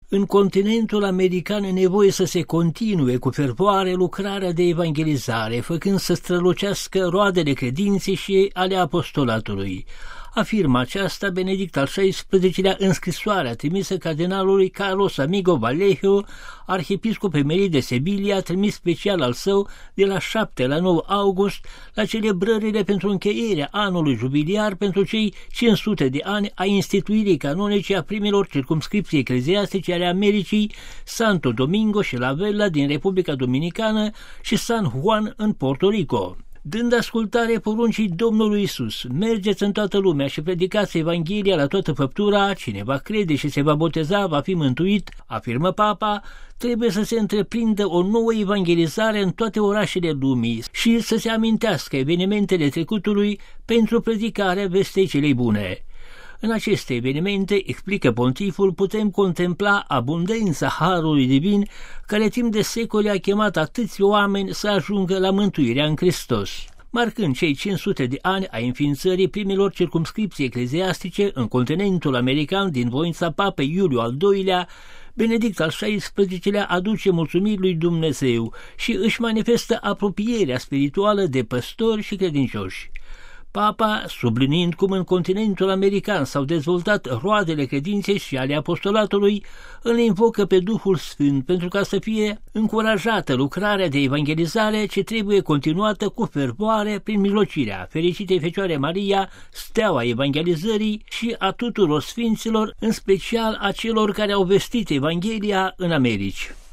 În continentul american e nevoie să se continue cu fervoare lucrarea de evangelizare, făcând să strălucească roadele credinței și ale apostolatului. Afirmă aceasta Benedict al XVI-lea în scrisoarea trimisă cardinalului Carlos Amigo Vallejo, arhiepiscop emerit de Sevilla, trimis special al său de la 7 la 9 august la celebrările pentru încheierea anului jubiliar pentru cei 500 de ani a instituirii canonice a primelor circumscripții ecleziastice ale Americii, Santo Domingo și La Vela din Republica Dominicană și San Juan în Puerto Rico. Dând ascultare poruncii Domnului Iisus, mergeți în toată lumea și predicați Evanghelia la toată făptura, cine va crede și se va boteza va fi mântuit, afirmă Papa, trebuie să se întreprindă o nouă evangelizare în toate orașele lumii și să se amintească evenimentele trecutului pentru predicarea vestei celei bune. În aceste evenimente, explică pontiful, putem contempla abundența harului divin care timp de secole a chemat atâți oameni să ajungă la mântuirea în Hristos. Marcând cei 500 de ani a înființării primelor circumscripții ecleziastice în continentul american din voința Papei Iuliu al II-lea, Benedict al XVI-lea aduce mulțumiri lui Dumnezeu și își manifestă apropierea spirituală de păstori și credincioși. Papa, subliniind cum în continentul american s-au dezvoltat roadele credinței și ale apostolatului, îl invocă pe Duhul Sfânt pentru ca să fie încurajată lucrarea de evangelizare ce trebuie continuată cu fervoare prin mijlocirea Fericitei Fecioare Maria, steaua evangelizării și a tuturor sfinților, în special a celor care au vestit Evanghelia în Americi.